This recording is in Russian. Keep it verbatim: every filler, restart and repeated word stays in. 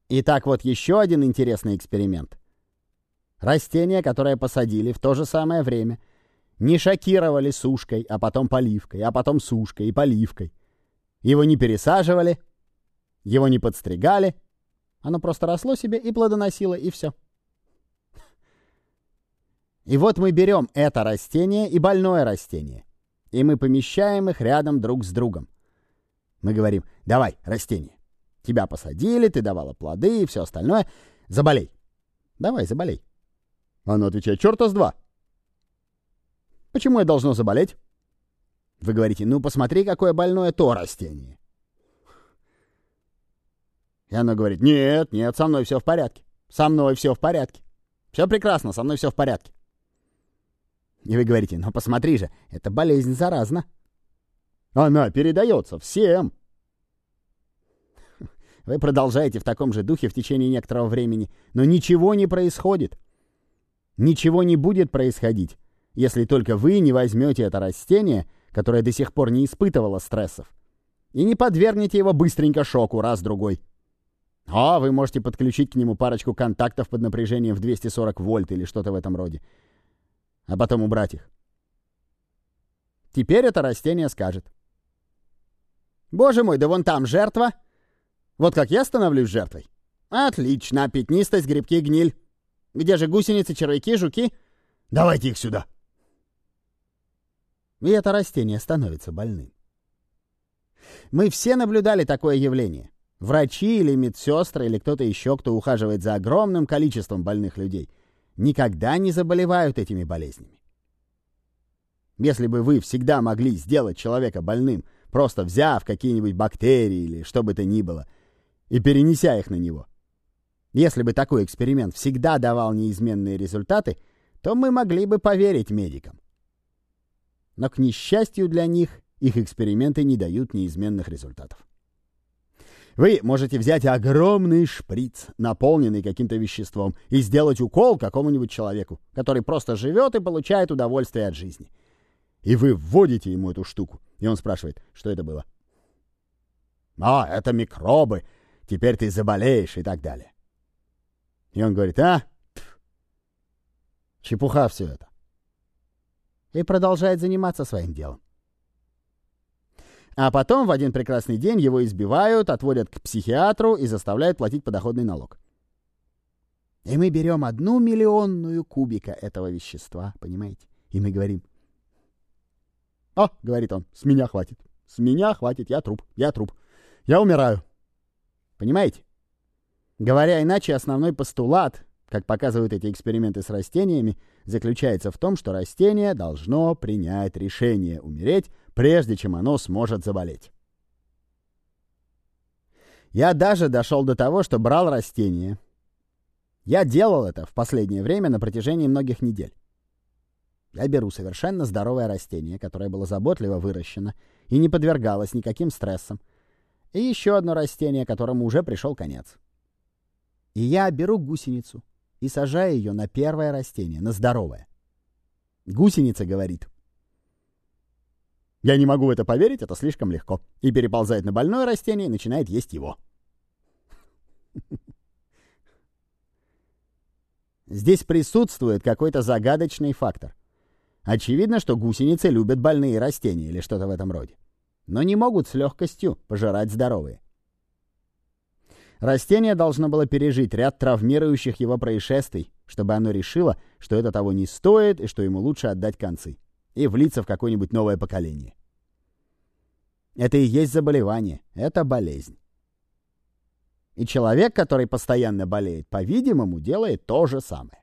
Итак, вот еще один интересный эксперимент. Растение, которое посадили в то же самое время, не шокировали сушкой, а потом поливкой, а потом сушкой и поливкой. Его не пересаживали, его не подстригали. Оно просто росло себе и плодоносило, и все. И вот мы берем это растение и больное растение, и мы помещаем их рядом друг с другом. Мы говорим: давай, растение, тебя посадили, ты давала плоды и все остальное, заболей. Давай, заболей. Оно отвечает: черта с два. Почему я должно заболеть? Вы говорите: ну посмотри, какое больное то растение. И оно говорит: нет, нет, со мной все в порядке. Со мной все в порядке. Все прекрасно, со мной все в порядке. И вы говорите: ну посмотри же, эта болезнь заразна. Она передается всем. Вы продолжаете в таком же духе в течение некоторого времени, но ничего не происходит. Ничего не будет происходить, если только вы не возьмете это растение, которое до сих пор не испытывало стрессов, и не подвергнете его быстренько шоку раз-другой. А вы можете подключить к нему парочку контактов под напряжением в двести сорок вольт или что-то в этом роде, а потом убрать их. Теперь это растение скажет: боже мой, да вон там жертва. Вот как я становлюсь жертвой. Отлично, пятнистость, грибки, гниль. Где же гусеницы, червяки, жуки? Давайте их сюда. И это растение становится больным. Мы все наблюдали такое явление. Врачи или медсестры, или кто-то еще, кто ухаживает за огромным количеством больных людей, никогда не заболевают этими болезнями. Если бы вы всегда могли сделать человека больным, просто взяв какие-нибудь бактерии или что бы то ни было, и перенеся их на него, если бы такой эксперимент всегда давал неизменные результаты, то мы могли бы поверить медикам. Но, к несчастью для них, их эксперименты не дают неизменных результатов. Вы можете взять огромный шприц, наполненный каким-то веществом, и сделать укол какому-нибудь человеку, который просто живет и получает удовольствие от жизни. И вы вводите ему эту штуку, и он спрашивает: что это было? А, это микробы, теперь ты заболеешь и так далее. И он говорит: а, пф, чепуха все это. И продолжает заниматься своим делом. А потом в один прекрасный день его избивают, отводят к психиатру и заставляют платить подоходный налог. И мы берем одну миллионную кубика этого вещества, понимаете? И мы говорим: «О, — говорит он, — с меня хватит. С меня хватит, я труп, я труп. Я умираю». Понимаете? Говоря иначе, основной постулат, как показывают эти эксперименты с растениями, заключается в том, что растение должно принять решение умереть, прежде чем оно сможет заболеть. Я даже дошел до того, что брал растение. Я делал это в последнее время на протяжении многих недель. Я беру совершенно здоровое растение, которое было заботливо выращено и не подвергалось никаким стрессам, и еще одно растение, которому уже пришел конец. И я беру гусеницу и сажаю ее на первое растение, на здоровое. Гусеница говорит: я не могу в это поверить, это слишком легко. И переползает на больное растение и начинает есть его. Здесь присутствует какой-то загадочный фактор. Очевидно, что гусеницы любят больные растения или что-то в этом роде, но не могут с легкостью пожирать здоровые. Растение должно было пережить ряд травмирующих его происшествий, чтобы оно решило, что это того не стоит и что ему лучше отдать концы и влиться в какое-нибудь новое поколение. Это и есть заболевание, это болезнь. И человек, который постоянно болеет, по-видимому, делает то же самое.